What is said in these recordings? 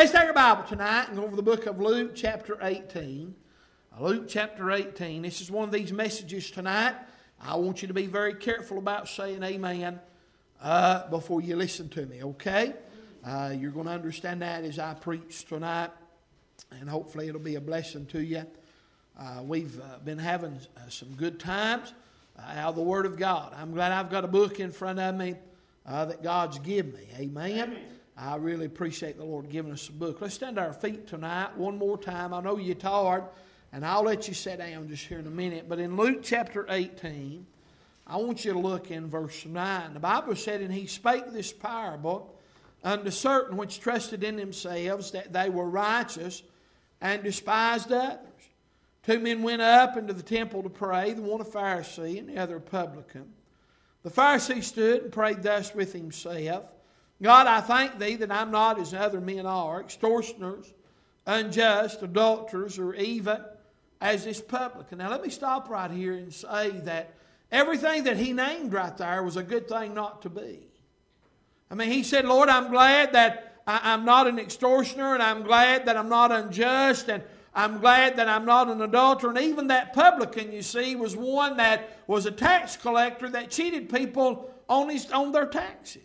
Let's take our Bible tonight and go over the book of Luke chapter 18. Luke chapter 18. This is one of these messages tonight. I want you to be very careful about saying amen before you listen to me, okay? You're going to understand that as I preach tonight, and hopefully it'll be a blessing to you. We've been having some good times out of the Word of God. I'm glad I've got a book in front of me that God's given me. Amen. I really appreciate the Lord giving us a book. Let's stand to our feet tonight one more time. I know you're tired, and I'll let you sit down just here in a minute. But in Luke chapter 18, I want you to look in verse 9. The Bible said, "And he spake this parable unto certain which trusted in themselves that they were righteous and despised others. Two men went up into the temple to pray, the one a Pharisee and the other a publican. The Pharisee stood and prayed thus with himself, God, I thank thee that I'm not as other men are, extortioners, unjust, adulterers, or even as this publican." Now let me stop right here and say that everything that he named right there was a good thing not to be. I mean, he said, Lord, I'm glad that I'm not an extortioner, and I'm glad that I'm not unjust, and I'm glad that I'm not an adulterer. And even that publican, you see, was one that was a tax collector that cheated people on their taxes.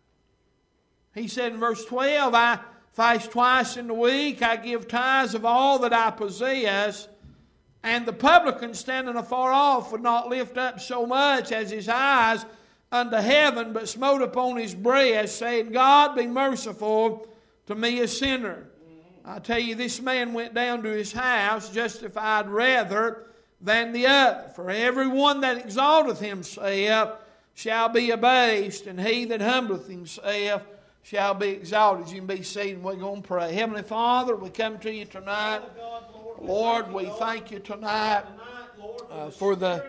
He said in verse 12, I fast twice in the week, I give tithes of all that I possess. And the publican standing afar off would not lift up so much as his eyes unto heaven, but smote upon his breast, saying, God, be merciful to me a sinner. I tell you, this man went down to his house justified rather than the other. For everyone that exalteth himself shall be abased, and he that humbleth himself shall be exalted. You can be seated and we're going to pray. Heavenly Father, we come to you tonight. Lord, we thank you tonight for the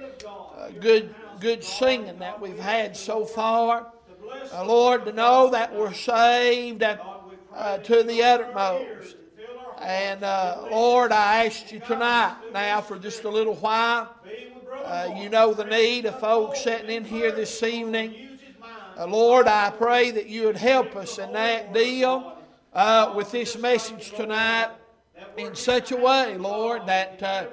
good singing that we've had so far. Lord, to know that we're saved to the uttermost. And Lord, I ask you tonight now for just a little while. You know the need of folks sitting in here this evening. Lord, I pray that you would help us in that deal with this message tonight in such a way, Lord, that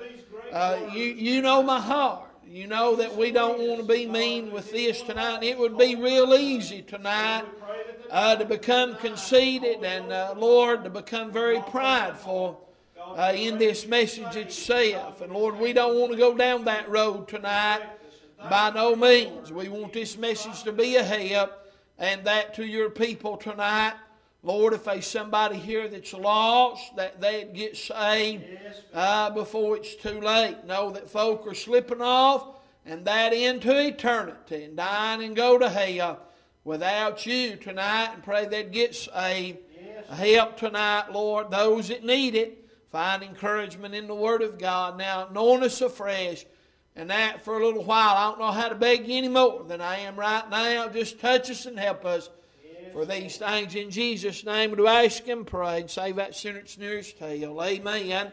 you know my heart. You know that we don't want to be mean with this tonight. It would be real easy tonight to become conceited and, Lord, to become very prideful in this message itself. And, Lord, we don't want to go down that road tonight. By no means. We want this message to be a help, and that to your people tonight. Lord, if there's somebody here that's lost, that they'd get saved before it's too late. Know that folk are slipping off, and that into eternity, and dying and go to hell without you tonight, and pray they'd get saved. Help tonight, Lord, those that need it. Find encouragement in the Word of God. Now, anoint us afresh. And that for a little while. I don't know how to beg you any more than I am right now. Just touch us and help us for these things in Jesus' name. Do I ask and pray and save that sinner that's nearest tail. Amen.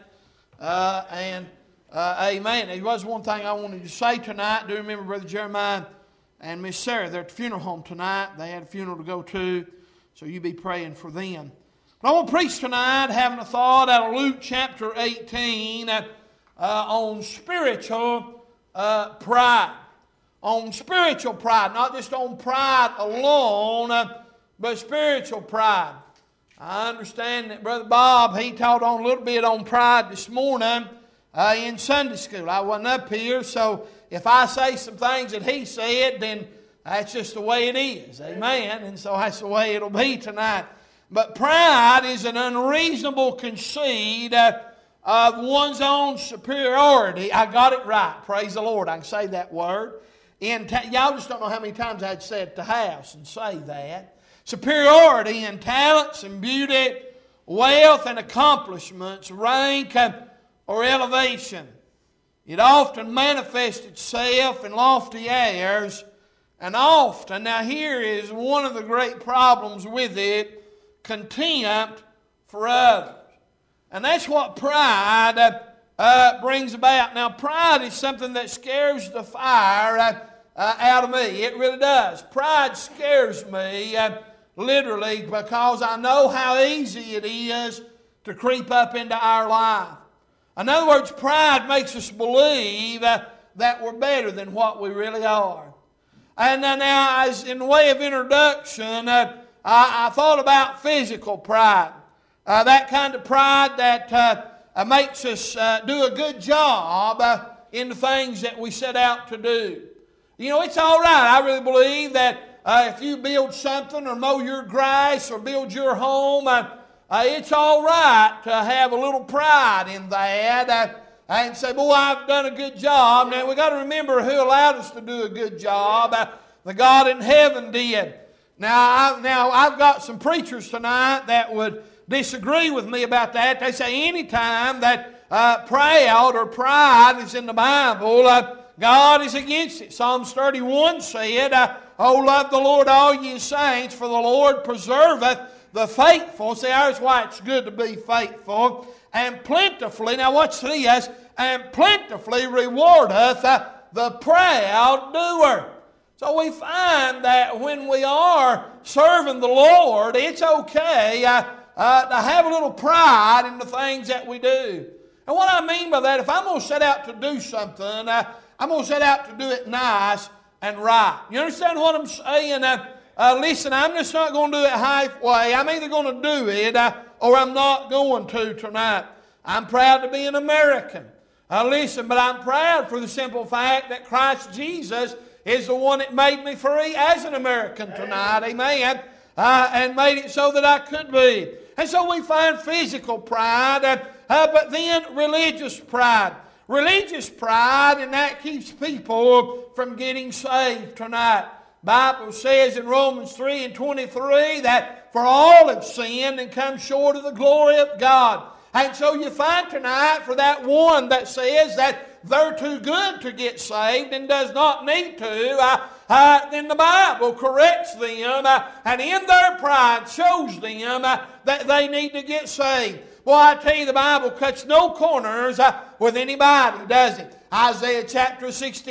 Amen. There was one thing I wanted to say tonight. Do remember Brother Jeremiah and Miss Sarah. They're at the funeral home tonight. They had a funeral to go to. So you be praying for them. But I want to preach tonight having a thought out of Luke chapter 18 on spiritual pride. On spiritual pride. Not just on pride alone, but spiritual pride. I understand that Brother Bob, he taught on a little bit on pride this morning in Sunday school. I wasn't up here, so if I say some things that he said, then that's just the way it is. Amen. And so that's the way it'll be tonight. But pride is an unreasonable conceit of one's own superiority. I got it right. Praise the Lord. I can say that word. Y'all just don't know how many times I'd say it at the house and say that. Superiority in talents and beauty, wealth and accomplishments, rank or elevation. It often manifests itself in lofty airs, and often, now here is one of the great problems with it, contempt for others. And that's what pride brings about. Now, pride is something that scares the fire out of me. It really does. Pride scares me literally, because I know how easy it is to creep up into our life. In other words, pride makes us believe that we're better than what we really are. And now, as in the way of introduction, I thought about physical pride. That kind of pride that makes us do a good job in the things that we set out to do. You know, it's all right. I really believe that if you build something or mow your grass or build your home, it's all right to have a little pride in that and say, boy, I've done a good job. Now, we've got to remember who allowed us to do a good job. The God in heaven did. Now, I've got some preachers tonight that would disagree with me about that. They say anytime that proud or pride is in the Bible, God is against it. Psalms 31 said, "O love the Lord, all ye saints, for the Lord preserveth the faithful." See, there's why it's good to be faithful. "And plentifully," now watch this, "and plentifully rewardeth the proud doer." So we find that when we are serving the Lord, it's okay to have a little pride in the things that we do. And what I mean by that, if I'm going to set out to do something, I'm going to set out to do it nice and right. You understand what I'm saying? Listen, I'm just not going to do it halfway. I'm either going to do it or I'm not going to tonight. I'm proud to be an American. Listen, but I'm proud for the simple fact that Christ Jesus is the one that made me free as an American tonight. Amen. And made it so that I could be. And so we find physical pride, but then religious pride. Religious pride, and that keeps people from getting saved tonight. The Bible says in Romans 3:23 that for all have sinned and come short of the glory of God. And so you find tonight for that one that says that they're too good to get saved and does not need to, then the Bible corrects them and in their pride shows them that they need to get saved. Well, I tell you, the Bible cuts no corners with anybody, does it? Isaiah chapter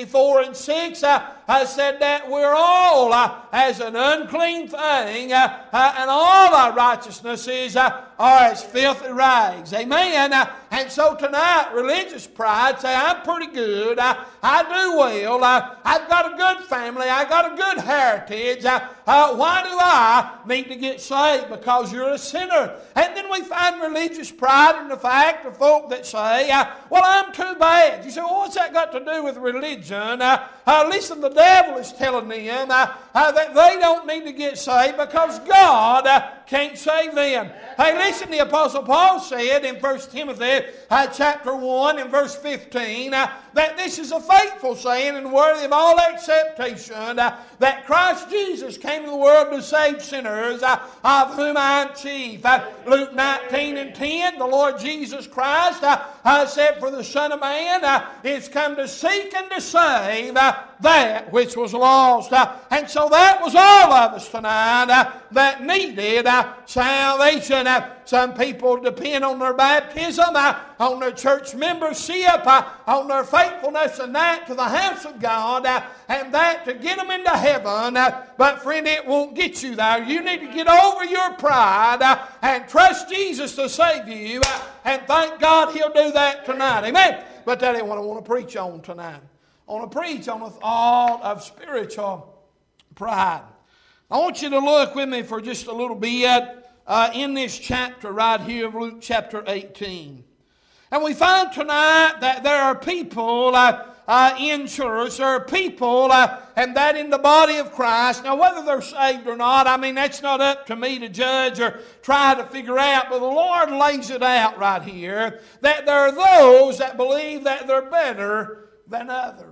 64:6 said that we're all as an unclean thing, and all our righteousnesses are as filthy rags. Amen. And so tonight, religious pride say, I'm pretty good, I do well, I've got a good family, I've got a good heritage. Why do I need to get saved? Because you're a sinner. And then we find religious pride in the fact of folk that say, well, I'm too bad. You say, well, what's that got to do with religion? Listen, the devil is telling them that they don't need to get saved because God can't save them. Hey, listen, the Apostle Paul said in 1 Timothy chapter 1 and verse 15 that this is a faithful saying and worthy of all acceptation, that Christ Jesus came to the world to save sinners, of whom I am chief. Luke 19:10, the Lord Jesus Christ said, for the Son of Man is come to seek and to save that which was lost. And so that was all of us tonight that needed salvation. Some people depend on their baptism, on their church membership, on their faithfulness and that to the house of God, and that to get them into heaven. But friend, it won't get you there. You need to get over your pride and trust Jesus to save you, and thank God He'll do that tonight. Amen. But that ain't what I want to preach on tonight. I want to preach on the thought of spiritual pride. I want you to look with me for just a little bit in this chapter right here of Luke chapter 18. And we find tonight that there are people in church, there are people, and that in the body of Christ. Now, whether they're saved or not, I mean, that's not up to me to judge or try to figure out, but the Lord lays it out right here that there are those that believe that they're better than others.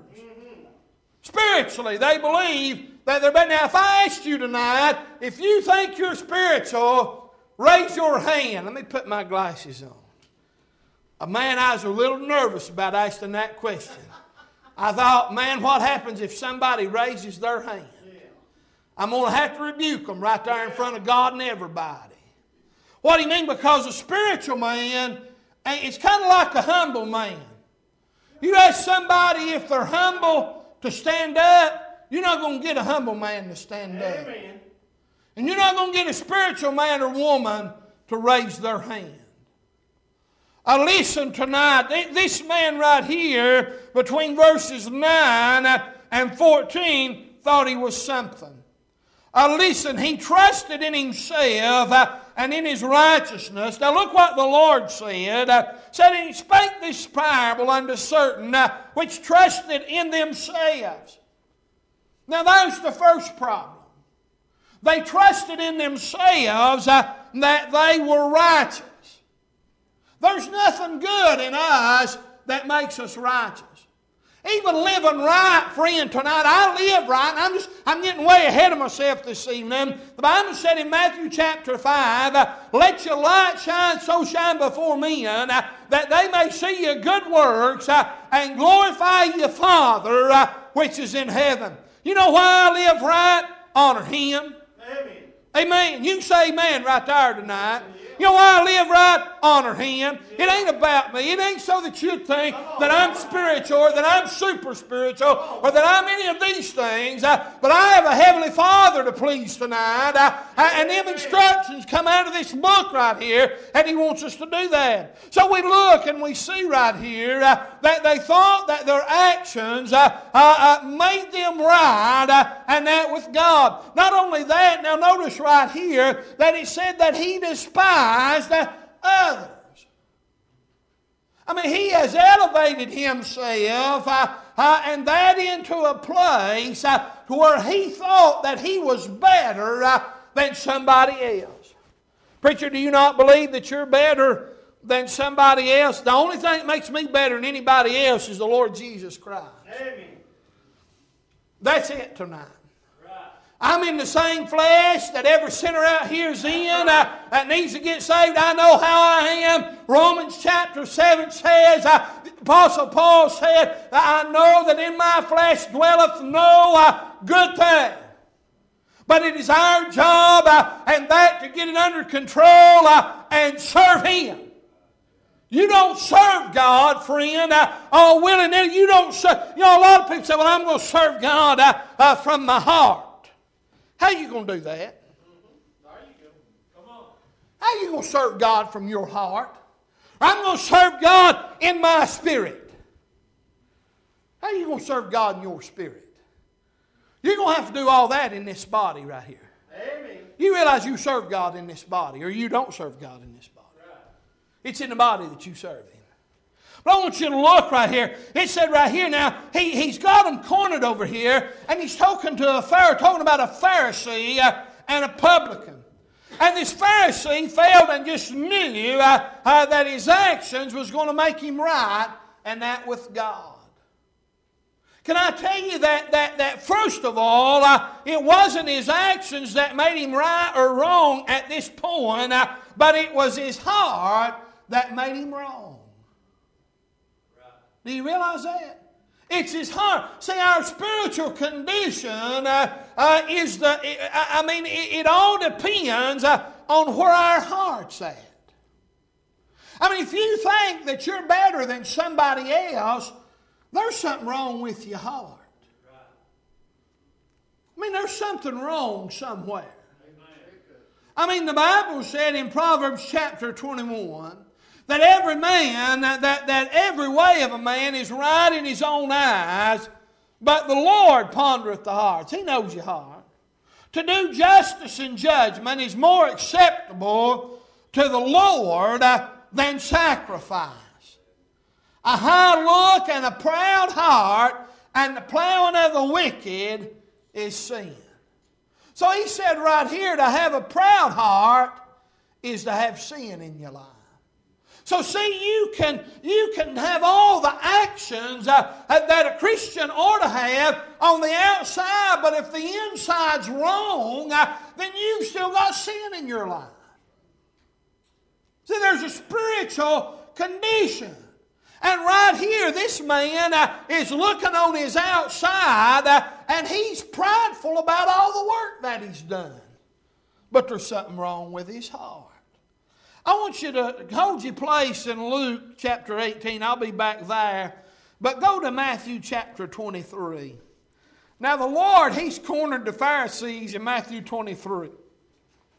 Spiritually, they believe that they're better. Now, if I asked you tonight, if you think you're spiritual, raise your hand. Let me put my glasses on. Man, I was a little nervous about asking that question. I thought, man, what happens if somebody raises their hand? I'm going to have to rebuke them right there in front of God and everybody. What do you mean? Because a spiritual man, it's kind of like a humble man. You ask somebody if they're humble to stand up, you're not going to get a humble man to stand up. And you're not going to get a spiritual man or woman to raise their hand. Listen tonight, this man right here, between verses 9 and 14, thought he was something. Listen, he trusted in himself and in his righteousness. Now look what the Lord said. Said, He spake this parable unto certain which trusted in themselves. Now there's the first problem. They trusted in themselves that they were righteous. There's nothing good in us that makes us righteous. Even living right, friend, tonight, I live right, and I'm getting way ahead of myself this evening. The Bible said in Matthew chapter 5, let your light shine, so shine before men, that they may see your good works and glorify your Father which is in heaven. You know why I live right? Honor Him. Amen. Amen. You can say amen right there tonight. You know why I live right? Honor Him. It ain't about me. It ain't so that you think that I'm spiritual or that I'm super spiritual or that I'm any of these things. But I have a Heavenly Father to please tonight. And them instructions come out of this book right here, and He wants us to do that. So we look and we see right here that they thought that their actions made them right, and that with God. Not only that, now notice right here that it said that He despised others. I mean, He has elevated Himself and that into a place to where He thought that He was better than somebody else. Preacher, do you not believe that you're better than somebody else? The only thing that makes me better than anybody else is the Lord Jesus Christ. Amen. That's it tonight. I'm in the same flesh that every sinner out here is in that needs to get saved. I know how I am. Romans chapter 7 says, Apostle Paul said, I know that in my flesh dwelleth no good thing. But it is our job and that to get it under control and serve Him. You don't serve God, friend, all willy-nilly. You don't serve. You know, a lot of people say, well, I'm going to serve God from my heart. How are you going to do that? There you go. Come on. How are you going to serve God from your heart? I'm going to serve God in my spirit. How are you going to serve God in your spirit? You're going to have to do all that in this body right here. Amen. You realize you serve God in this body, or you don't serve God in this body. Right. It's in the body that you serve Him. But I want you to look right here. It said right here now, he's got them cornered over here, and he's talking about a Pharisee and a publican. And this Pharisee failed and just knew that his actions was going to make him right, and that with God. Can I tell you that first of all, it wasn't his actions that made him right or wrong at this point, but it was his heart that made him wrong. Do you realize that? It's his heart. See, our spiritual condition it all depends on where our heart's at. I mean, if you think that you're better than somebody else, there's something wrong with your heart. I mean, there's something wrong somewhere. I mean, the Bible said in Proverbs chapter 21, that every man, that every way of a man is right in his own eyes, but the Lord pondereth the hearts. He knows your heart. To do justice and judgment is more acceptable to the Lord than sacrifice. A high look and a proud heart and the plowing of the wicked is sin. So he said right here, to have a proud heart is to have sin in your life. So see, you can have all the actions that a Christian ought to have on the outside, but if the inside's wrong, then you've still got sin in your life. See, there's a spiritual condition. And right here, this man is looking on his outside, and he's prideful about all the work that he's done. But there's something wrong with his heart. I want you to hold your place in Luke chapter 18. I'll be back there. But go to Matthew chapter 23. Now the Lord, He's cornered the Pharisees in Matthew 23.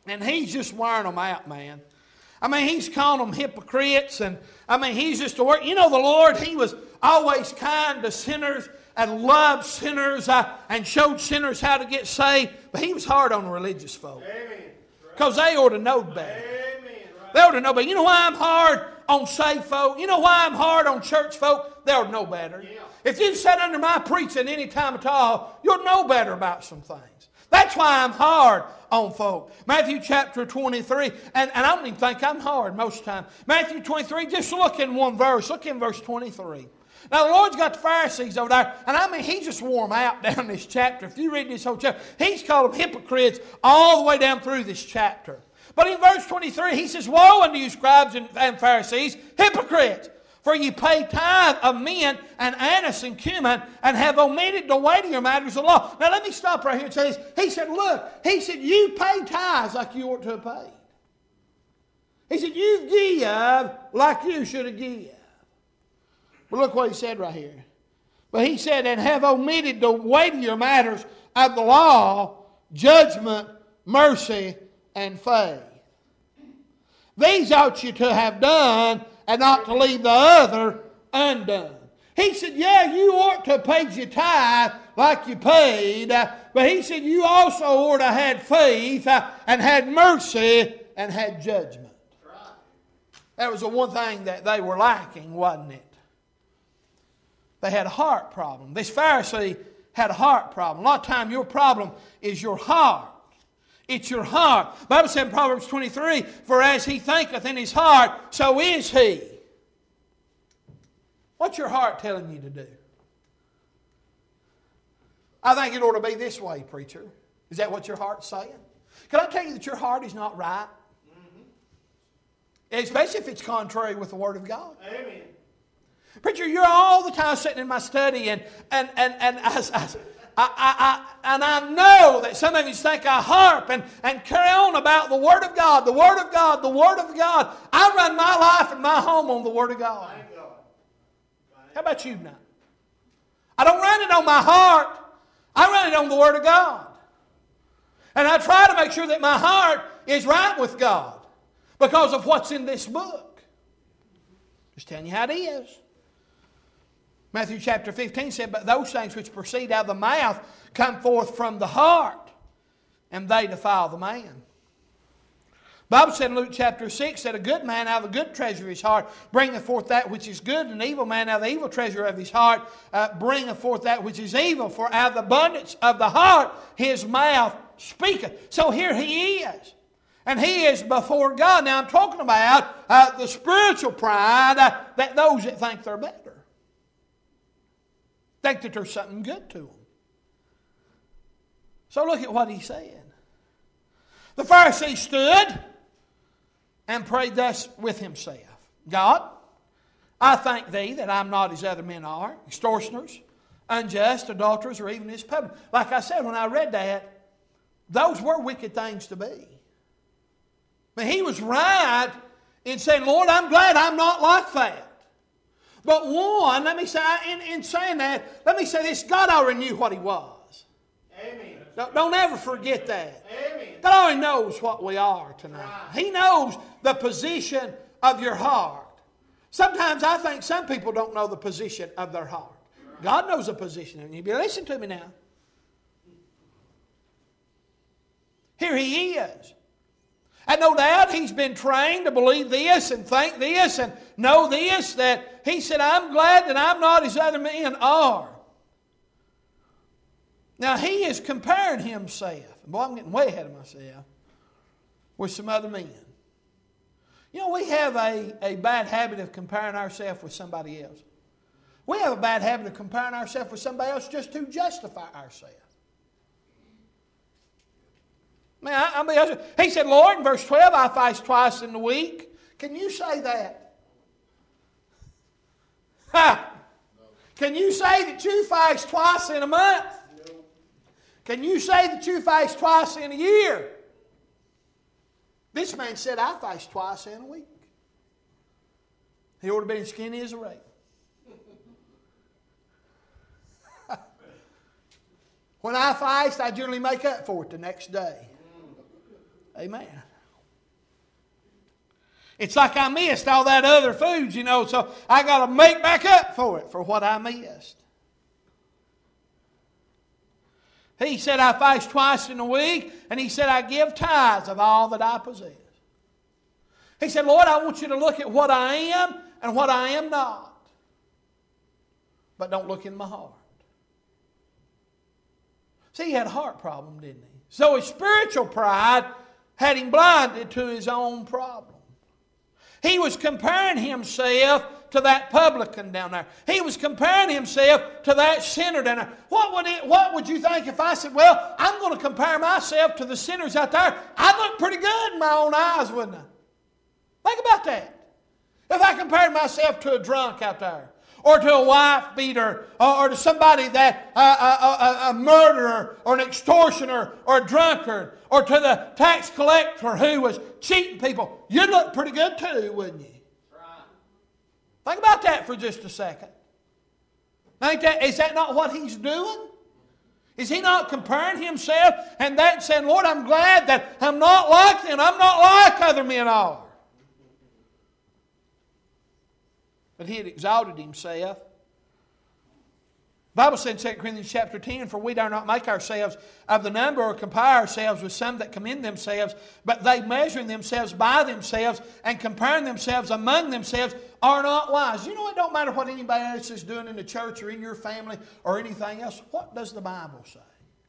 And he's just wearing them out, man. I mean, he's calling them hypocrites. And, I mean, he's just a word. You know, the Lord, He was always kind to sinners and loved sinners and showed sinners how to get saved. But He was hard on religious folk. Because they ought to know better. They ought to know better. You know why I'm hard on saved folk? You know why I'm hard on church folk? They ought to know better. If you've sat under my preaching any time at all, you'll know better about some things. That's why I'm hard on folk. Matthew chapter 23, and I don't even think I'm hard most of the time. Matthew 23, just look in one verse. Look in verse 23. Now the Lord's got the Pharisees over there, and I mean, He just wore them out down this chapter. If you read this whole chapter, He's called them hypocrites all the way down through this chapter. But in verse 23, He says, "Woe unto you, scribes and Pharisees, hypocrites! For ye pay tithe of mint and anise and cumin, and have omitted the weightier matters of the law." Now let me stop right here and say this. He said, look, He said, you pay tithes like you ought to have paid. He said, you give like you should have given. But look what He said right here. But He said, "And have omitted the weightier matters of the law, judgment, mercy, and faith. These ought you to have done, and not to leave the other undone." He said, yeah, you ought to have paid your tithe like you paid, but He said you also ought to have had faith and had mercy and had judgment. That was the one thing that they were lacking, wasn't it? They had a heart problem. This Pharisee had a heart problem. A lot of time your problem is your heart. It's your heart. The Bible said in Proverbs 23, "For as he thinketh in his heart, so is he." What's your heart telling you to do? I think it ought to be this way, preacher. Is that what your heart's saying? Can I tell you that your heart is not right? Especially if it's contrary with the Word of God. Amen. Preacher, you're all the time sitting in my study and I know that some of you think I harp and carry on about the Word of God, the Word of God, the Word of God. I run my life and my home on the Word of God. How about you now? I don't run it on my heart. I run it on the Word of God. And I try to make sure that my heart is right with God because of what's in this book. Just telling you how it is. Matthew chapter 15 said, "But those things which proceed out of the mouth come forth from the heart, and they defile the man." The Bible said in Luke chapter 6 that a good man out of the good treasure of his heart bringeth forth that which is good, and an evil man out of the evil treasure of his heart bringeth forth that which is evil. For out of the abundance of the heart his mouth speaketh. So here he is. And he is before God. Now I'm talking about the spiritual pride that those that think they're better. Think that there's something good to them. So look at what he said. The Pharisee stood and prayed thus with himself. "God, I thank Thee that I'm not as other men are, extortioners, unjust, adulterers, or even as publicans." Like I said, when I read that, those were wicked things to be. But he was right in saying, "Lord, I'm glad I'm not like that." But one, let me say, in saying that, let me say this, God already knew what He was. Amen. Don't ever forget that. Amen. God already knows what we are tonight. He knows the position of your heart. Sometimes I think some people don't know the position of their heart. God knows the position of it. Listen to me now. Here he is. And no doubt he's been trained to believe this and think this and know this, that he said, "I'm glad that I'm not as other men are." Now he is comparing himself. Boy, I'm getting way ahead of myself. With some other men. You know, we have a bad habit of comparing ourselves with somebody else. We have a bad habit of comparing ourselves with somebody else just to justify ourselves. He said, "Lord," in verse 12, "I fast twice in the week." Can you say that? Ha! Can you say that you fast twice in a month? Can you say that you fast twice in a year? This man said, "I fast twice in a week." He ought to be as skinny as a rail. When I fast, I generally make up for it the next day. Amen. It's like I missed all that other food, so I got to make back up for it, for what I missed. He said, I fast twice in a week, and he said, I give tithes of all that I possess. He said, Lord, I want you to look at what I am and what I am not. But don't look in my heart. See, he had a heart problem, didn't he? So his spiritual pride had him blinded to his own problem. He was comparing himself to that publican down there. He was comparing himself to that sinner down there. What would you think if I said, well, I'm going to compare myself to the sinners out there? I'd look pretty good in my own eyes, wouldn't I? Think about that. If I compared myself to a drunk out there, or to a wife beater, or to somebody that a murderer, or an extortioner, or a drunkard, or to the tax collector who was cheating people, you'd look pretty good too, wouldn't you? Right. Think about that for just a second. Is that not what he's doing? Is he not comparing himself and that saying, Lord, I'm glad that I'm not like them. I'm not like other men are. But he had exalted himself. The Bible said in 2 Corinthians chapter 10, for we dare not make ourselves of the number or compare ourselves with some that commend themselves, but they measuring themselves by themselves and comparing themselves among themselves are not wise. You know, it don't matter what anybody else is doing in the church or in your family or anything else. What does the Bible say?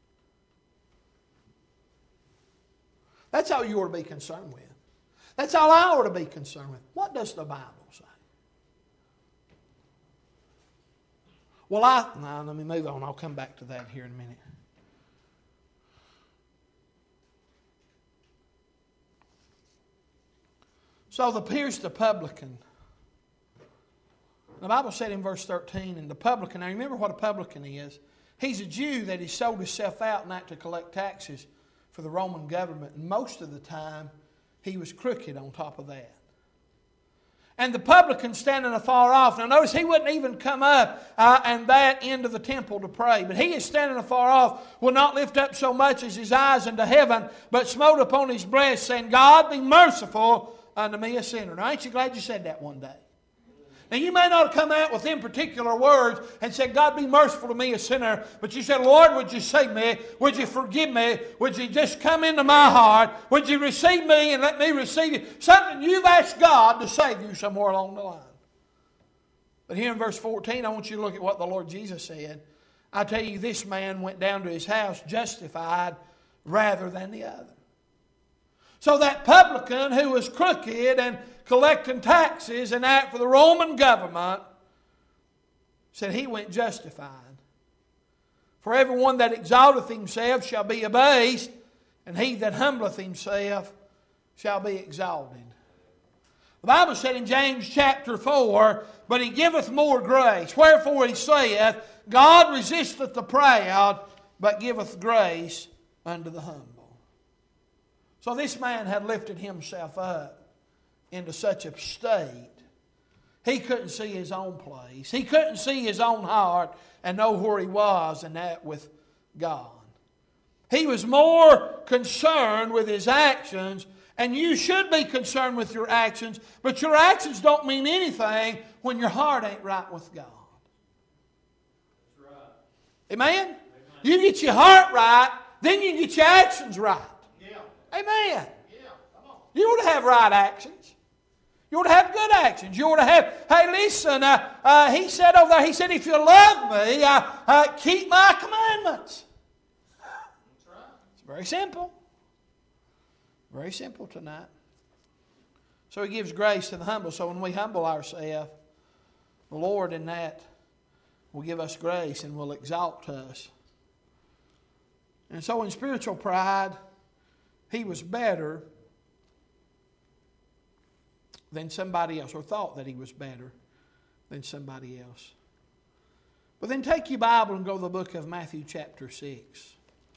That's all you ought to be concerned with. That's all I ought to be concerned with. What does the Bible say? Well, let me move on. I'll come back to that here in a minute. So here's the publican. The Bible said in verse 13, and the publican, now remember what a publican is. He's a Jew that has sold himself out not to collect taxes for the Roman government. And most of the time, he was crooked on top of that. And the publican standing afar off. Now notice he wouldn't even come up and that end of the temple to pray. But he is standing afar off, will not lift up so much as his eyes unto heaven, but smote upon his breast, saying, God, be merciful unto me a sinner. Now ain't you glad you said that one day? Now you may not have come out with them particular words and said, God, be merciful to me a sinner. But you said, Lord, would you save me? Would you forgive me? Would you just come into my heart? Would you receive me and let me receive you? Something you've asked God to save you somewhere along the line. But here in verse 14, I want you to look at what the Lord Jesus said. I tell you, this man went down to his house justified rather than the other. So that publican who was crooked and collecting taxes and act for the Roman government said he went justified. For everyone that exalteth himself shall be abased, and he that humbleth himself shall be exalted. The Bible said in James chapter 4, but he giveth more grace. Wherefore he saith, God resisteth the proud, but giveth grace unto the humble. So this man had lifted himself up into such a state, he couldn't see his own place. He couldn't see his own heart and know where he was, and that with God. He was more concerned with his actions, and you should be concerned with your actions, but your actions don't mean anything when your heart ain't right with God. That's right. Amen? Amen? You get your heart right, then you get your actions right. Yeah. Amen. Yeah. Come on. You ought to have right actions. You ought to have good actions. You ought to have, hey, listen, he said over there, he said, if you love me, keep my commandments. That's right. It's very simple. Very simple tonight. So he gives grace to the humble. So when we humble ourselves, the Lord in that will give us grace and will exalt us. And so in spiritual pride, he was better than somebody else, or thought that he was better than somebody else. But then take your Bible and go to the book of Matthew chapter 6.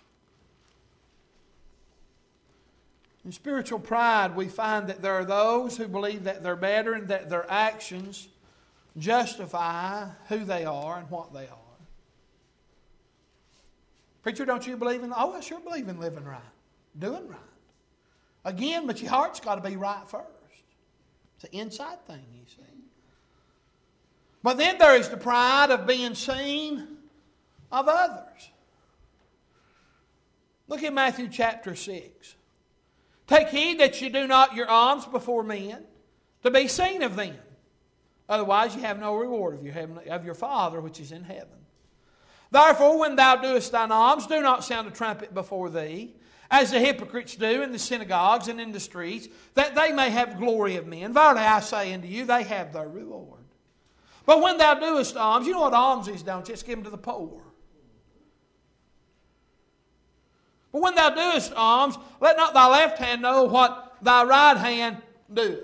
In spiritual pride, we find that there are those who believe that they're better and that their actions justify who they are and what they are. Preacher, don't you believe in... Oh, I sure believe in living right, doing right. Again, but your heart's got to be right first. It's an inside thing, you see. But then there is the pride of being seen of others. Look at Matthew chapter 6. Take heed that you do not your alms before men, to be seen of them. Otherwise you have no reward of your Father which is in heaven. Therefore, when thou doest thine alms, do not sound a trumpet before thee, as the hypocrites do in the synagogues and in the streets, that they may have glory of men. Verily I say unto you, they have their reward. But when thou doest alms, you know what alms is, don't you? It's given to the poor. But when thou doest alms, let not thy left hand know what thy right hand doeth.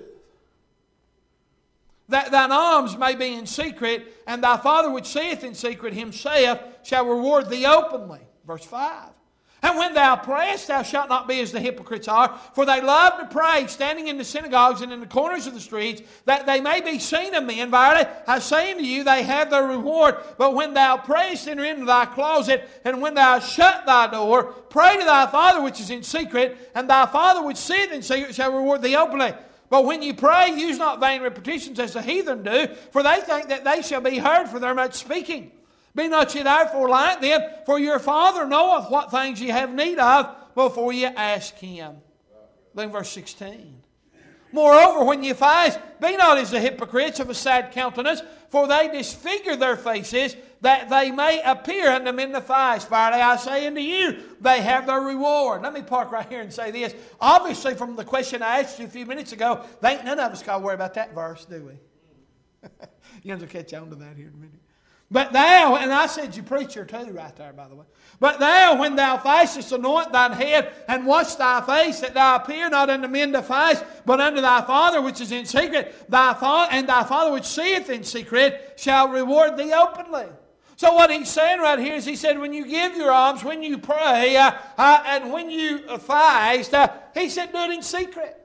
That thine alms may be in secret, and thy Father which seeth in secret himself shall reward thee openly. Verse 5. And when thou prayest, thou shalt not be as the hypocrites are, for they love to pray, standing in the synagogues and in the corners of the streets, that they may be seen of men. Verily, I say unto you, they have their reward. But when thou prayest, enter into thy closet, and when thou shut thy door, pray to thy Father which is in secret, and thy Father which seeth in secret shall reward thee openly. But when you pray, use not vain repetitions as the heathen do, for they think that they shall be heard for their much speaking. Be not ye therefore like them, for your Father knoweth what things ye have need of before ye ask Him. Then verse 16. Moreover, when ye fast, be not as the hypocrites of a sad countenance, for they disfigure their faces, that they may appear unto men to fast. Verily I say unto you, they have their reward. Let me park right here and say this. Obviously, from the question I asked you a few minutes ago, none of us got to worry about that verse, do we? You're going to catch on to that here in a minute. But thou, and I said you preacher too right there, by the way. But thou, when thou fastest, anoint thine head and wash thy face, that thou appear not unto men to fast, but unto thy Father which is in secret. Thy Father which seeth in secret shall reward thee openly. So what he's saying right here is he said when you give your alms, when you pray, and when you fast, he said do it in secret.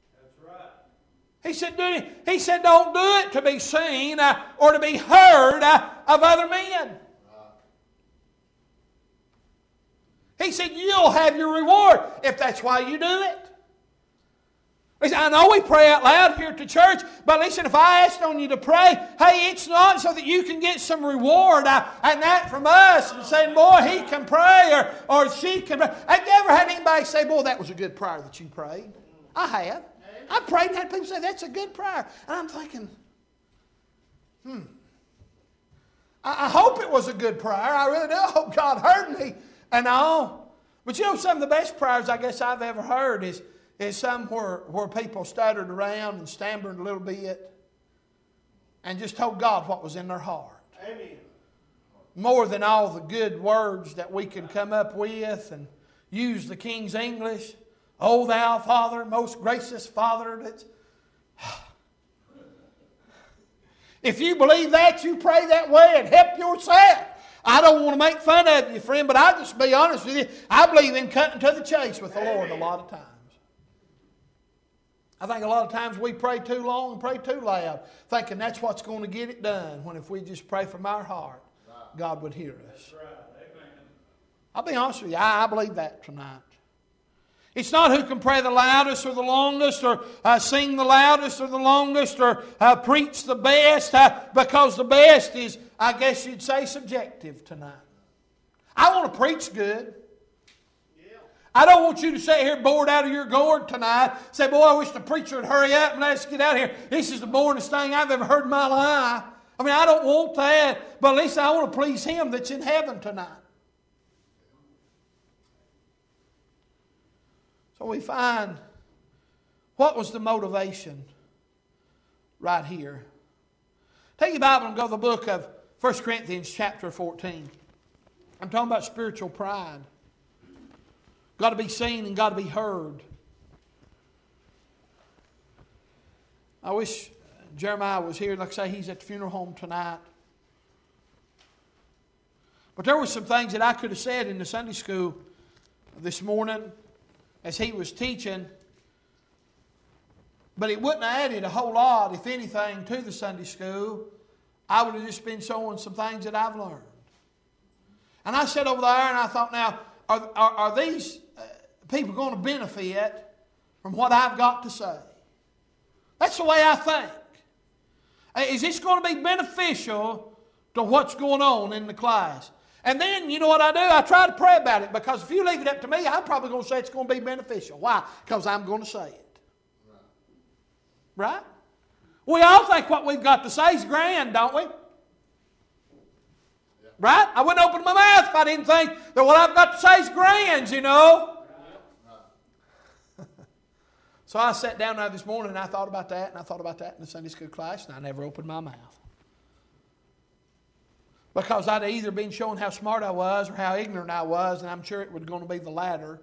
He said, don't do it to be seen or to be heard of other men. He said, you'll have your reward if that's why you do it. He said, I know we pray out loud here at the church, but listen, if I asked on you to pray, hey, it's not so that you can get some reward and that from us and saying, boy, he can pray or she can pray. Have you ever had anybody say, boy, that was a good prayer that you prayed? I have. I prayed and had people say, that's a good prayer. And I'm thinking, I hope it was a good prayer. I really do. I hope God heard me and all. But you know, some of the best prayers I guess I've ever heard is some where people stuttered around and stammered a little bit and just told God what was in their heart. Amen. More than all the good words that we can come up with and use the King's English. O thou Father, most gracious Father. If you believe that, you pray that way and help yourself. I don't want to make fun of you, friend, but I'll just be honest with you. I believe in cutting to the chase with the Lord a lot of times. I think a lot of times we pray too long and pray too loud, thinking that's what's going to get it done, when if we just pray from our heart, God would hear us. I'll be honest with you, I believe that tonight. It's not who can pray the loudest or the longest or sing the loudest or the longest or preach the best because the best is, I guess you'd say, subjective tonight. I want to preach good. I don't want you to sit here bored out of your gourd tonight. Say, boy, I wish the preacher would hurry up and let us get out of here. This is the boringest thing I've ever heard in my life. I mean, I don't want that. But at least I want to please Him that's in heaven tonight. So we find, what was the motivation right here? Take your Bible and go to the book of 1 Corinthians chapter 14. I'm talking about spiritual pride. Got to be seen and got to be heard. I wish Jeremiah was here. Like I say, he's at the funeral home tonight. But there were some things that I could have said in the Sunday school this morning as he was teaching. But it wouldn't have added a whole lot, if anything, to the Sunday school. I would have just been showing some things that I've learned. And I sat over there and I thought, now, are these people going to benefit from what I've got to say. That's the way I think. Is this going to be beneficial to what's going on in the class? And then, you know what I do? I try to pray about it, because if you leave it up to me, I'm probably going to say it's going to be beneficial. Why? Because I'm going to say it. Right? We all think what we've got to say is grand, don't we? Right? I wouldn't open my mouth if I didn't think that what I've got to say is grand, you know. So I sat down there this morning and I thought about that, and I thought about that in the Sunday school class, and I never opened my mouth. Because I'd either been showing how smart I was or how ignorant I was, and I'm sure it was going to be the latter.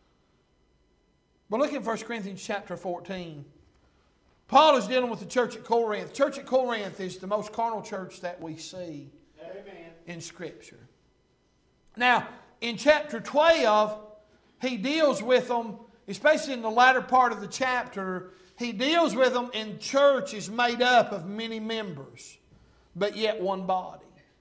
But look at 1 Corinthians chapter 14. Paul is dealing with the church at Corinth. The church at Corinth is the most carnal church that we see in Scripture. Now, in chapter 12, he deals with them, especially in the latter part of the chapter, he deals with them in churches made up of many members, but yet one body.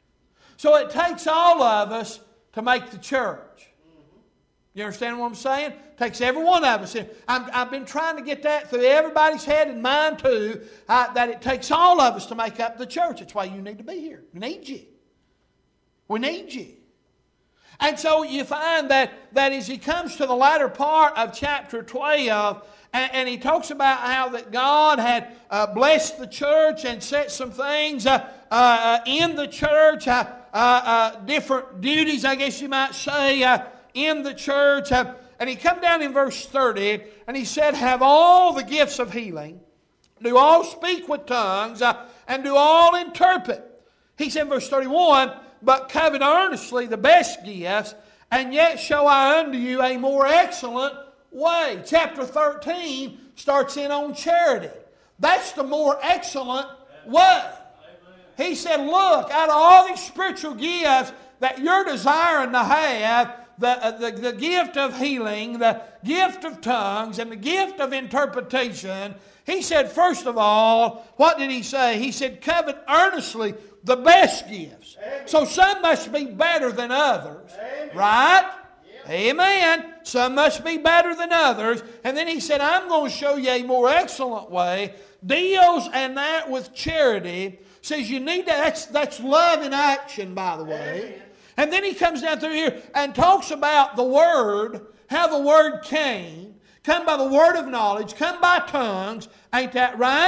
So it takes all of us to make the church. You understand what I'm saying? It takes every one of us. I've been trying to get that through everybody's head and mine too, that it takes all of us to make up the church. That's why you need to be here. We need you. We need you. And so you find that as he comes to the latter part of chapter 12, and he talks about how that God had blessed the church and set some things in the church, different duties, I guess you might say, in the church. And he come down in verse 30, and he said, have all the gifts of healing, do all speak with tongues, and do all interpret. He said in verse 31, but covet earnestly the best gifts, and yet show I unto you a more excellent way. Chapter 13 starts in on charity. That's the more excellent way. He said, look, out of all these spiritual gifts that you're desiring to have, the gift of healing, the gift of tongues, and the gift of interpretation, he said, first of all, what did he say? He said, covet earnestly the best gifts. Amen. So some must be better than others. Amen. Right? Yep. Amen. Some must be better than others. And then he said, I'm going to show you a more excellent way. Deals and that with charity. Says you need to, that's love in action, by the way. Amen. And then he comes down through here and talks about the Word, how the Word came. Come by the word of knowledge, come by tongues. Ain't that right?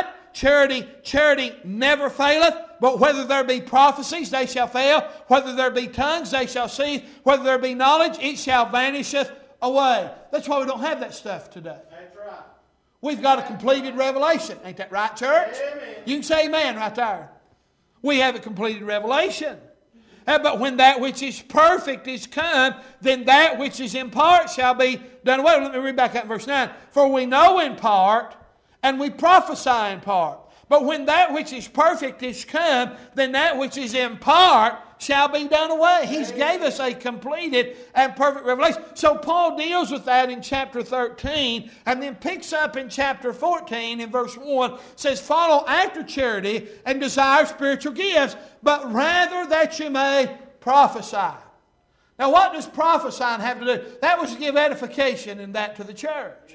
Charity never faileth, but whether there be prophecies, they shall fail. Whether there be tongues, they shall cease. Whether there be knowledge, it shall vanisheth away. That's why we don't have that stuff today. That's right. We've got a completed revelation. Ain't that right, church? Amen. You can say amen right there. We have a completed revelation. But when that which is perfect is come, then that which is in part shall be done away. Let me read back up in verse 9. For we know in part, and we prophesy in part. But when that which is perfect is come, then that which is in part shall be done away. He's gave us a completed and perfect revelation. So Paul deals with that in chapter 13, and then picks up in chapter 14 in verse 1, says, follow after charity and desire spiritual gifts, but rather that you may prophesy. Now what does prophesying have to do? That was to give edification and that to the church.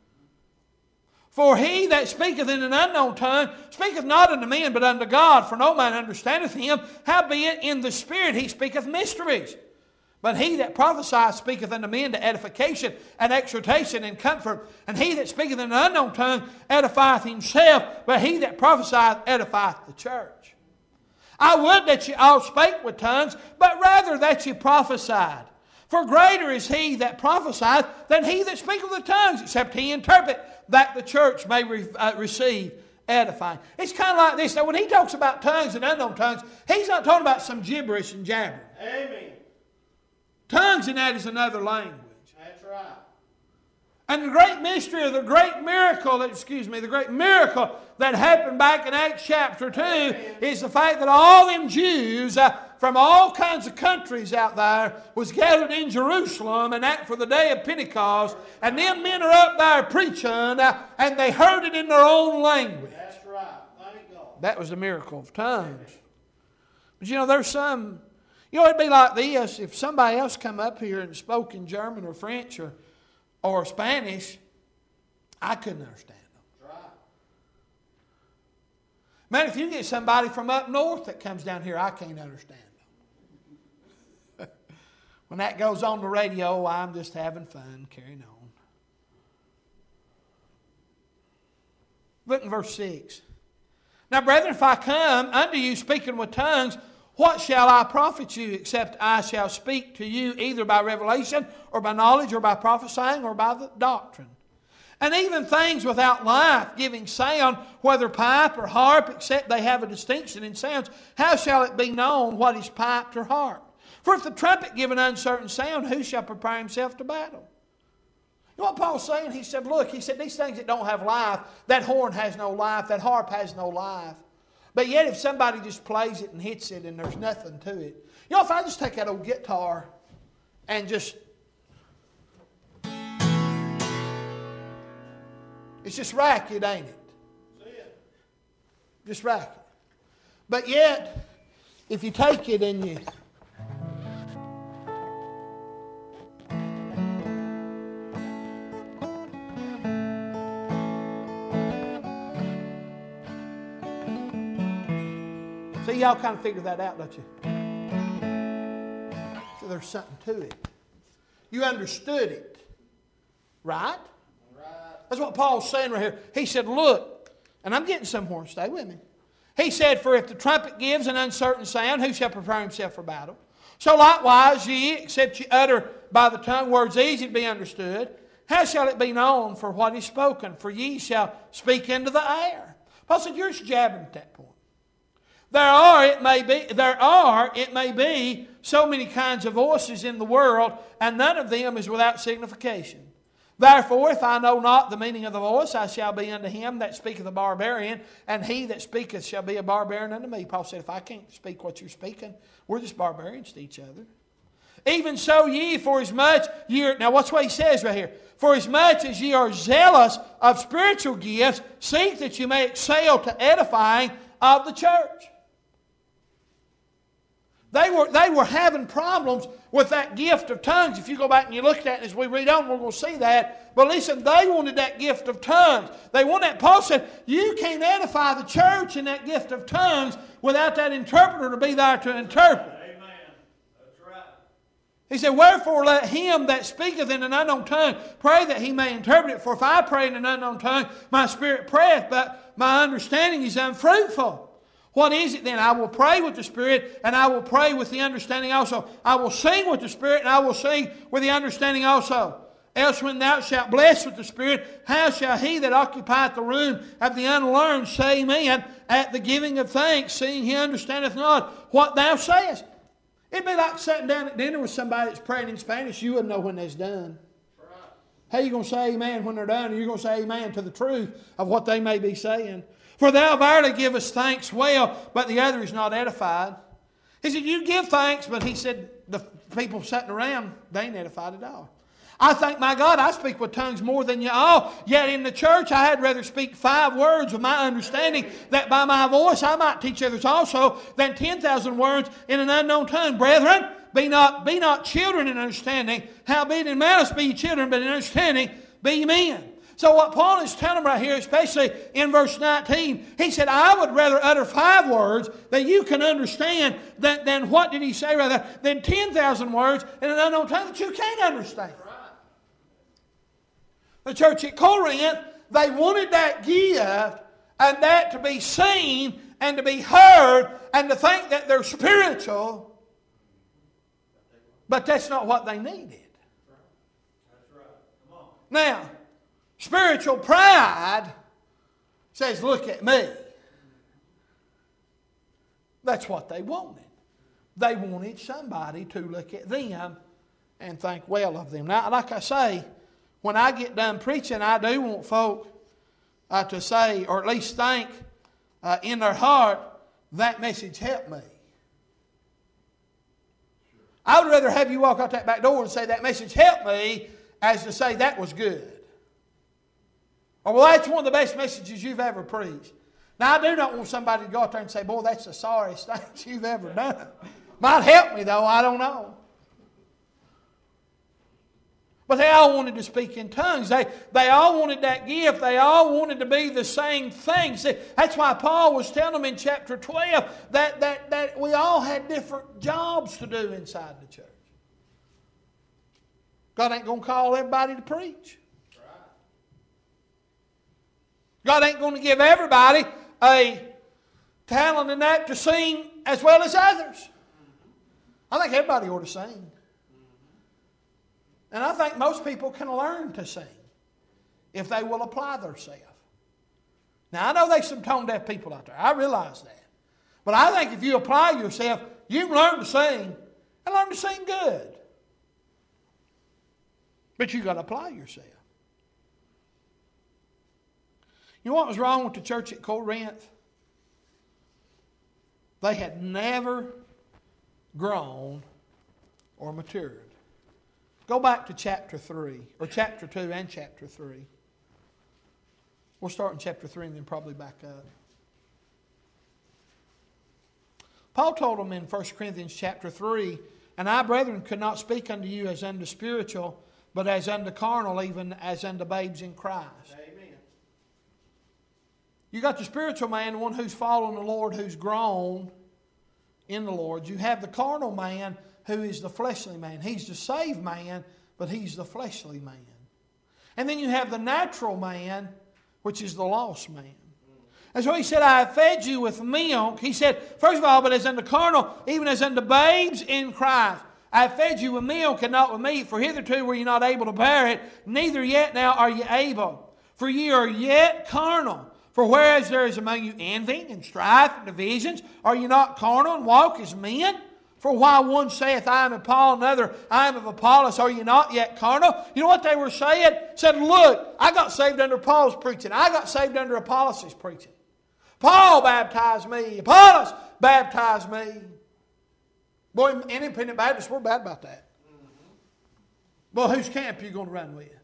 For he that speaketh in an unknown tongue speaketh not unto men, but unto God, for no man understandeth him. Howbeit in the Spirit he speaketh mysteries. But he that prophesieth speaketh unto men to edification and exhortation and comfort. And he that speaketh in an unknown tongue edifieth himself, but he that prophesieth edifieth the church. I would that ye all spake with tongues, but rather that ye prophesied. For greater is he that prophesieth than he that speaketh with tongues, except he interpret, that the church may receive edifying. It's kind of like this. Now, when he talks about tongues and unknown tongues, he's not talking about some gibberish and jabbering. Amen. Tongues in that is another language. That's right. And the great mystery, or the great miracle that happened back in Acts chapter 2 is the fact that all them Jews from all kinds of countries out there was gathered in Jerusalem, and that for the day of Pentecost. And them men are up there preaching, and they heard it in their own language. That's right. Thank God. That was the miracle of tongues. But you know, there's some, it'd be like this. If somebody else come up here and spoke in German or French or Spanish, I couldn't understand them. That's right. Man, if you get somebody from up north that comes down here, I can't understand them. When that goes on the radio, I'm just having fun, carrying on. Look in verse 6. Now, brethren, if I come unto you speaking with tongues, what shall I profit you, except I shall speak to you either by revelation, or by knowledge, or by prophesying, or by the doctrine? And even things without life, giving sound, whether pipe or harp, except they have a distinction in sounds, how shall it be known what is piped or harp? For if the trumpet give an uncertain sound, who shall prepare himself to battle? You know what Paul's saying? He said, look, these things that don't have life, that horn has no life, that harp has no life. But yet if somebody just plays it and hits it and there's nothing to it. You know, if I just take that old guitar and just... It's just racket, ain't it? Just racket. But yet, if you take it and you... See, y'all kind of figure that out, don't you? So there's something to it. You understood it. Right? That's what Paul's saying right here. He said, look, and I'm getting somewhere, stay with me. He said, for if the trumpet gives an uncertain sound, who shall prepare himself for battle? So likewise ye, except ye utter by the tongue words easy to be understood, how shall it be known for what is spoken? For ye shall speak into the air. Paul said, you're just jabbing at that point. There are, it may be, so many kinds of voices in the world, and none of them is without signification. Therefore, if I know not the meaning of the voice, I shall be unto him that speaketh a barbarian, and he that speaketh shall be a barbarian unto me. Paul said, if I can't speak what you're speaking, we're just barbarians to each other. Even so ye, for as much ye are... Now watch what he says right here. For as much as ye are zealous of spiritual gifts, seek that you may excel to edifying of the church. They were having problems with that gift of tongues. If you go back and you look at it as we read on, we're going to see that. But listen, they wanted that gift of tongues. They wanted that. Paul said, you can't edify the church in that gift of tongues without that interpreter to be there to interpret. Amen. That's right. He said, wherefore let him that speaketh in an unknown tongue pray that he may interpret it. For if I pray in an unknown tongue, my spirit prayeth, but my understanding is unfruitful. What is it then? I will pray with the Spirit, and I will pray with the understanding also. I will sing with the Spirit, and I will sing with the understanding also. Else when thou shalt bless with the Spirit, how shall he that occupieth the room of the unlearned say amen at the giving of thanks, seeing he understandeth not what thou sayest? It'd be like sitting down at dinner with somebody that's praying in Spanish. You wouldn't know when that's done. How are you going to say amen when they're done? Or you're going to say amen to the truth of what they may be saying. For thou verily givest thanks well, but the other is not edified. He said, you give thanks, but he said, the people sitting around, they ain't edified at all. I thank my God I speak with tongues more than you all. Yet in the church I had rather speak 5 words of my understanding, that by my voice I might teach others also, than 10,000 words in an unknown tongue. Brethren, be not children in understanding. Howbeit in malice be ye children, but in understanding be ye men. So what Paul is telling them right here, especially in verse 19, he said, I would rather utter 5 words that you can understand than what did he say rather, than 10,000 words in an unknown tongue that you can't understand. The church at Corinth, they wanted that gift and that to be seen and to be heard and to think that they're spiritual, but that's not what they needed. Now, spiritual pride says, look at me. That's what they wanted. They wanted somebody to look at them and think well of them. Now, like I say, when I get done preaching, I do want folk to say, or at least think in their heart, that message helped me. I would rather have you walk out that back door and say, that message helped me, as to say, that was good. Or, well, that's one of the best messages you've ever preached. Now, I do not want somebody to go out there and say, boy, that's the sorriest thing you've ever done. Might help me, though. I don't know. But they all wanted to speak in tongues. They all wanted that gift. They all wanted to be the same thing. See, that's why Paul was telling them in chapter 12 that we all had different jobs to do inside the church. God ain't going to call everybody to preach. God ain't going to give everybody a talent in that to sing as well as others. I think everybody ought to sing. And I think most people can learn to sing if they will apply themselves. Now, I know there's some tone-deaf people out there. I realize that. But I think if you apply yourself, you can learn to sing and learn to sing good. But you've got to apply yourself. You know what was wrong with the church at Corinth? They had never grown or matured. Go back to chapter 3, or chapter 2 and chapter 3. We'll start in chapter 3 and then probably back up. Paul told them in 1 Corinthians chapter 3, "And I, brethren, could not speak unto you as unto spiritual, but as unto carnal, even as unto babes in Christ." Amen. You got the spiritual man, the one who's following the Lord, who's grown in the Lord. You have the carnal man, who is the fleshly man. He's the saved man, but he's the fleshly man. And then you have the natural man, which is the lost man. And so he said, "I have fed you with milk." He said, first of all, "But as unto carnal, even as unto babes in Christ. I have fed you with milk and not with meat, for hitherto were ye not able to bear it, neither yet now are ye able. For ye are yet carnal. For whereas there is among you envy and strife and divisions, are ye not carnal and walk as men? For while one saith, I am of Paul, another, I am of Apollos, are ye not yet carnal?" You know what they were saying? Said, "Look, I got saved under Paul's preaching. I got saved under Apollos' preaching. Paul baptized me. Apollos baptized me." Boy, independent Baptists, we're bad about that. Well, whose camp are you going to run with?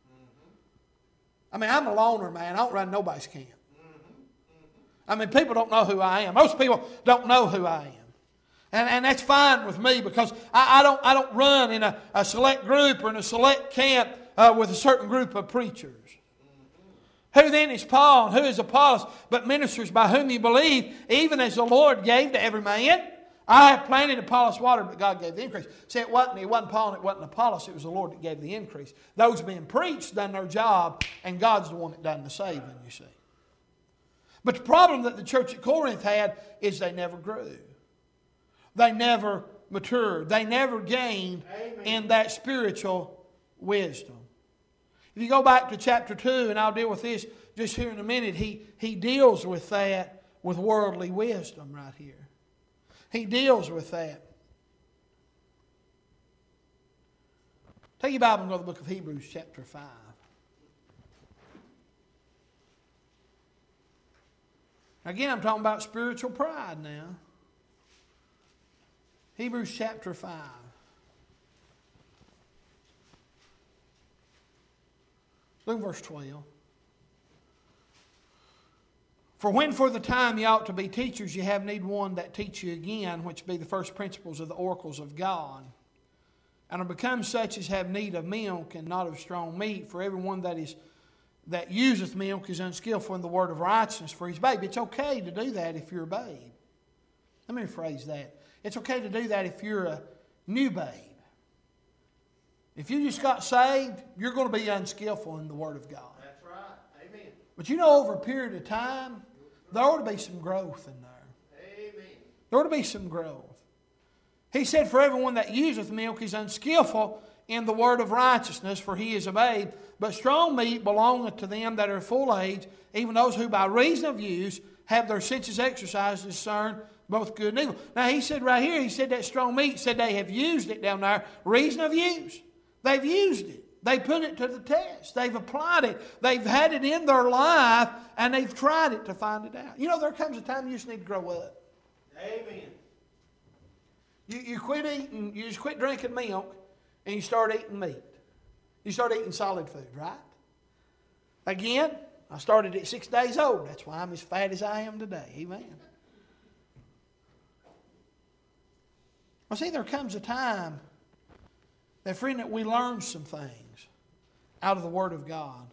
I mean, I'm a loner, man. I don't run nobody's camp. I mean, people don't know who I am. Most people don't know who I am. And that's fine with me, because I don't run in a select group or in a select camp with a certain group of preachers. Who then is Paul and who is Apollos, but ministers by whom you believe, even as the Lord gave to every man? I have planted, Apollos watered, but God gave the increase. See, it wasn't Paul and it wasn't Apollos, it was the Lord that gave the increase. Those being preached done their job, and God's the one that done the saving, you see. But the problem that the church at Corinth had is they never grew. They never matured. They never gained in that spiritual wisdom. If you go back to chapter 2, and I'll deal with this just here in a minute, he deals with that with worldly wisdom right here. He deals with that. Take your Bible and go to the book of Hebrews chapter 5. Again, I'm talking about spiritual pride now. Hebrews chapter 5. Look at verse 12. "For when for the time ye ought to be teachers, ye have need one that teach you again, which be the first principles of the oracles of God, and are become such as have need of milk and not of strong meat. For everyone that useth milk is unskillful in the word of righteousness for his babe." It's okay to do that if you're a babe. Let me rephrase that. It's okay to do that if you're a new babe. If you just got saved, you're going to be unskillful in the Word of God. That's right. Amen. But you know, over a period of time, there ought to be some growth in there. Amen. There ought to be some growth. He said, "For everyone that useth milk is unskillful in the word of righteousness, for he is a babe. But strong meat belongeth to them that are full age, even those who by reason of use have their senses exercised to discern both good and evil." Now he said right here, he said that strong meat, said they have used it down there. Reason of use. They've used it. They put it to the test. They've applied it. They've had it in their life, and they've tried it to find it out. You know, there comes a time you just need to grow up. Amen. You quit eating, you just quit drinking milk, and you start eating meat. You start eating solid food, right? Again, I started at 6 days old. That's why I'm as fat as I am today. Amen. Well, see, there comes a time that, friend, that we learn some things out of the Word of God.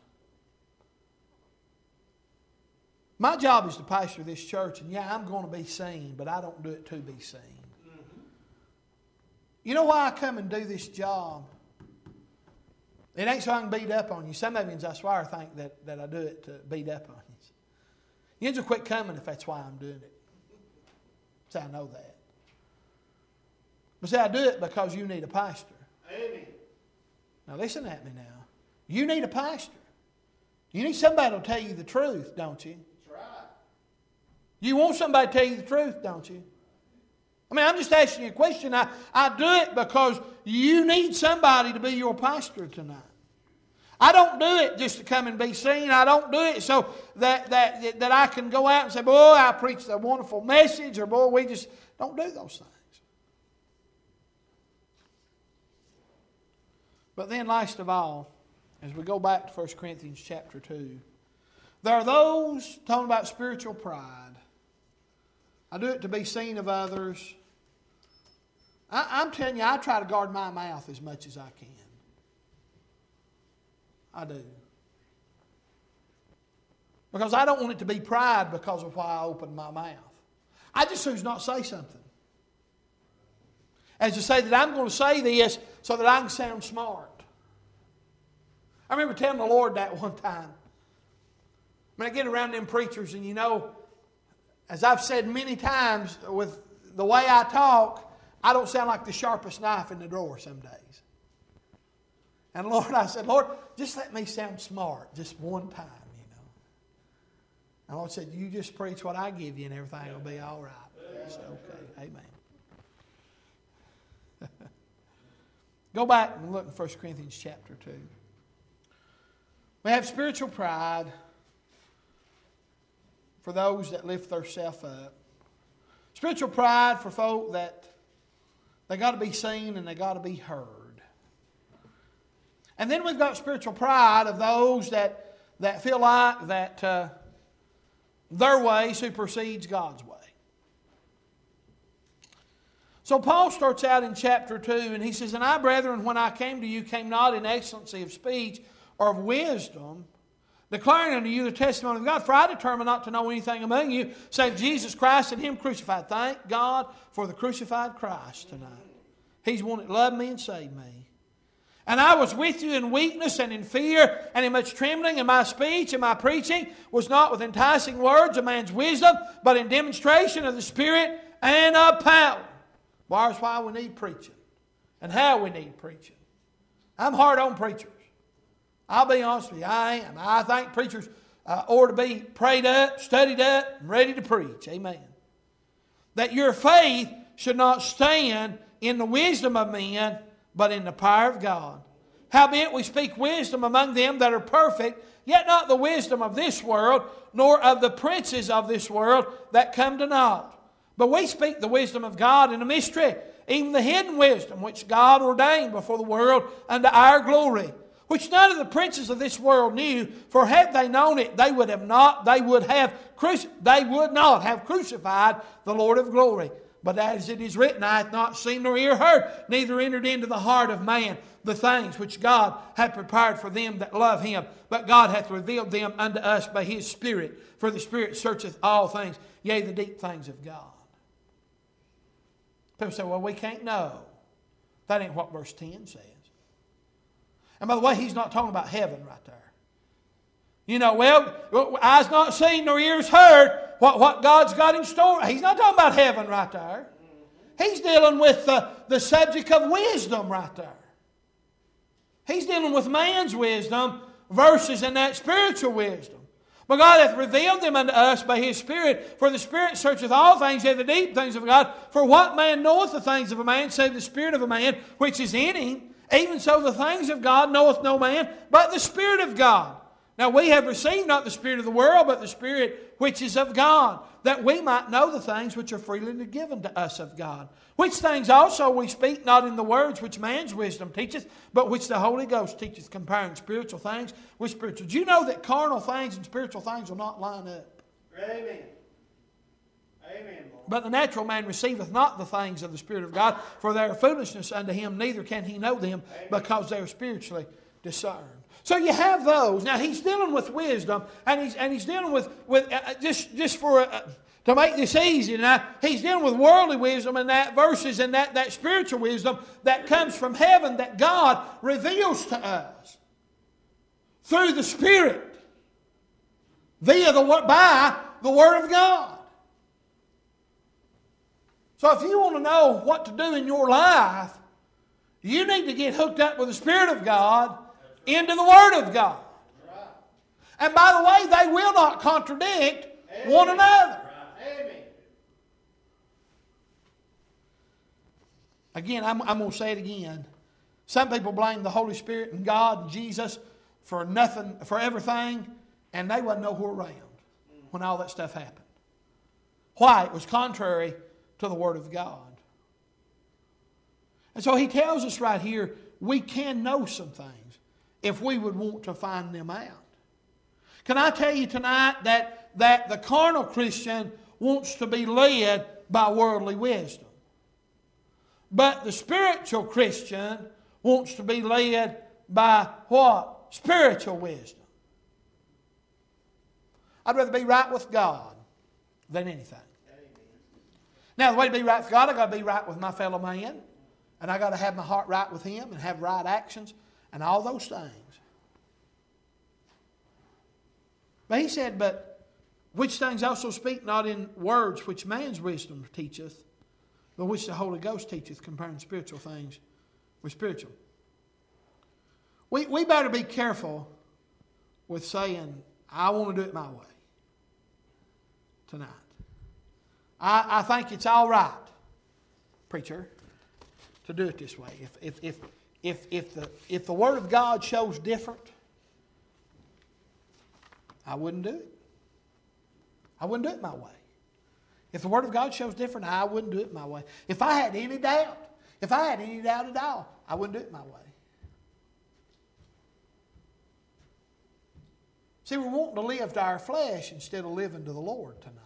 My job is to pastor this church, and yeah, I'm going to be seen, but I don't do it to be seen. Mm-hmm. You know why I come and do this job? It ain't so I can beat up on you. Some of you, I swear, think that I do it to beat up on you. You will quit coming if that's why I'm doing it. So I know that. But see, I do it because you need a pastor. Amen. Now listen at me now. You need a pastor. You need somebody to tell you the truth, don't you? That's right. You want somebody to tell you the truth, don't you? I mean, I'm just asking you a question. I do it because you need somebody to be your pastor tonight. I don't do it just to come and be seen. I don't do it so that I can go out and say, boy, I preached a wonderful message, or boy, we just don't do those things. But then last of all, as we go back to 1 Corinthians chapter 2, there are those talking about spiritual pride. I do it to be seen of others. I'm telling you, I try to guard my mouth as much as I can. I do. Because I don't want it to be pride because of why I open my mouth. I just choose not to say something. As to say that I'm going to say this so that I can sound smart. I remember telling the Lord that one time. When I get around them preachers, and you know, as I've said many times, with the way I talk, I don't sound like the sharpest knife in the drawer some days. And Lord, I said, Lord, just let me sound smart just one time, you know. And the Lord said, you just preach what I give you and everything will be all right. I said, okay, amen. Go back and look in 1 Corinthians chapter 2. We have spiritual pride for those that lift themselves up. Spiritual pride for folk that they got to be seen and they got to be heard. And then we've got spiritual pride of those that feel like that their way supersedes God's way. So Paul starts out in chapter 2 and he says, and I, brethren, when I came to you, came not in excellency of speech or of wisdom, declaring unto you the testimony of God. For I determined not to know anything among you, save Jesus Christ and Him crucified. Thank God for the crucified Christ tonight. He's the one that loved me and saved me. And I was with you in weakness and in fear and in much trembling, and my speech and my preaching was not with enticing words of man's wisdom, but in demonstration of the Spirit and of power. Well, that's why we need preaching and how we need preaching. I'm hard on preachers. I'll be honest with you, I am. I think preachers ought to be prayed up, studied up, and ready to preach. Amen. That your faith should not stand in the wisdom of men, but in the power of God. Howbeit we speak wisdom among them that are perfect, yet not the wisdom of this world, nor of the princes of this world that come to naught. But we speak the wisdom of God in a mystery, even the hidden wisdom which God ordained before the world unto our glory, which none of the princes of this world knew, for had they known it, they would not have crucified the Lord of glory. But as it is written, eye hath not seen nor ear heard, neither entered into the heart of man the things which God hath prepared for them that love Him. But God hath revealed them unto us by His Spirit. For the Spirit searcheth all things, yea, the deep things of God. People say, well, we can't know. That ain't what verse 10 says. And by the way, he's not talking about heaven right there. You know, well, eyes not seen nor ears heard what God's got in store. He's not talking about heaven right there. He's dealing with the subject of wisdom right there. He's dealing with man's wisdom versus in that spiritual wisdom. But God hath revealed them unto us by His Spirit. For the Spirit searcheth all things, yea, the deep things of God. For what man knoweth the things of a man, save the Spirit of a man which is in him? Even so the things of God knoweth no man, but the Spirit of God. Now we have received not the spirit of the world, but the Spirit which is of God, that we might know the things which are freely given to us of God. Which things also we speak not in the words which man's wisdom teacheth, but which the Holy Ghost teacheth, comparing spiritual things with spiritual. Do you know that carnal things and spiritual things will not line up? Amen. Amen, Lord. But the natural man receiveth not the things of the Spirit of God, for they are foolishness unto him, neither can he know them, because they are spiritually discerned. So you have those. Now he's dealing with wisdom, and he's dealing with just for to make this easy. Now he's dealing with worldly wisdom and that verses and that spiritual wisdom that comes from heaven that God reveals to us through the Spirit by the Word of God. So if you want to know what to do in your life, you need to get hooked up with the Spirit of God into the Word of God. And by the way, they will not contradict one another. Amen. Again, I'm going to say it again. Some people blame the Holy Spirit and God and Jesus for nothing, for everything, and they wasn't nowhere around when all that stuff happened. Why? It was contrary to the Word of God. And so he tells us right here, we can know some things if we would want to find them out. Can I tell you tonight that the carnal Christian wants to be led by worldly wisdom. But the spiritual Christian wants to be led by what? Spiritual wisdom. I'd rather be right with God than anything. Now, the way to be right with God, I've got to be right with my fellow man. And I've got to have my heart right with Him and have right actions and all those things. But he said, but which things also speak not in words which man's wisdom teacheth, but which the Holy Ghost teacheth, comparing spiritual things with spiritual. We better be careful with saying, I want to do it my way tonight. I think it's all right, preacher, to do it this way. If the Word of God shows different, I wouldn't do it. I wouldn't do it my way. If the Word of God shows different, I wouldn't do it my way. If I had any doubt at all, I wouldn't do it my way. See, we're wanting to live to our flesh instead of living to the Lord tonight.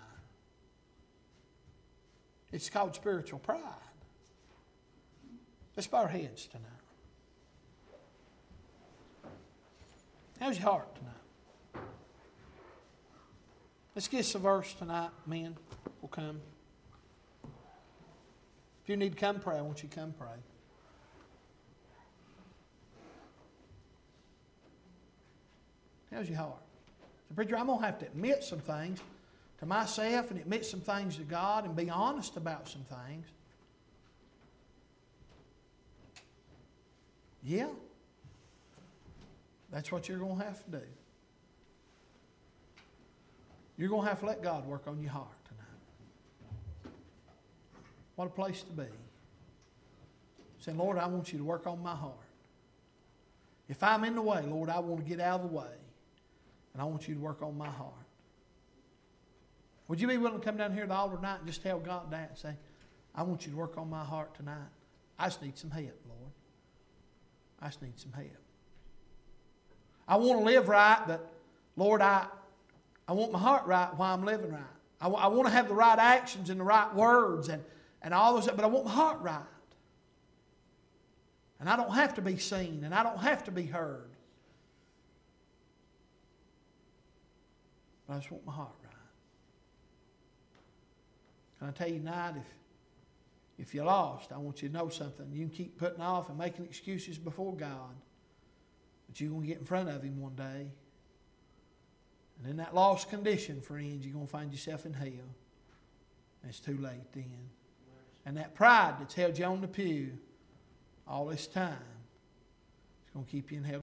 It's called spiritual pride. Let's bow our heads tonight. How's your heart tonight? Let's get us a verse tonight, men. We'll come. If you need to come pray, I want you to come pray. How's your heart? So, preacher, I'm going to have to admit some things to myself and admit some things to God and be honest about some things. Yeah. That's what you're going to have to do. You're going to have to let God work on your heart tonight. What a place to be. Saying, Lord, I want you to work on my heart. If I'm in the way, Lord, I want to get out of the way. And I want you to work on my heart. Would you be willing to come down here to the altar tonight and just tell God that and say, I want you to work on my heart tonight. I just need some help, Lord. I just need some help. I want to live right, but Lord, I want my heart right while I'm living right. I want to have the right actions and the right words and all those, but I want my heart right. And I don't have to be seen and I don't have to be heard. But I just want my heart right. Can I tell you tonight, if you're lost, I want you to know something. You can keep putting off and making excuses before God. But you're going to get in front of Him one day. And in that lost condition, friends, you're going to find yourself in hell. And it's too late then. And that pride that's held you on the pew all this time is going to keep you in hell.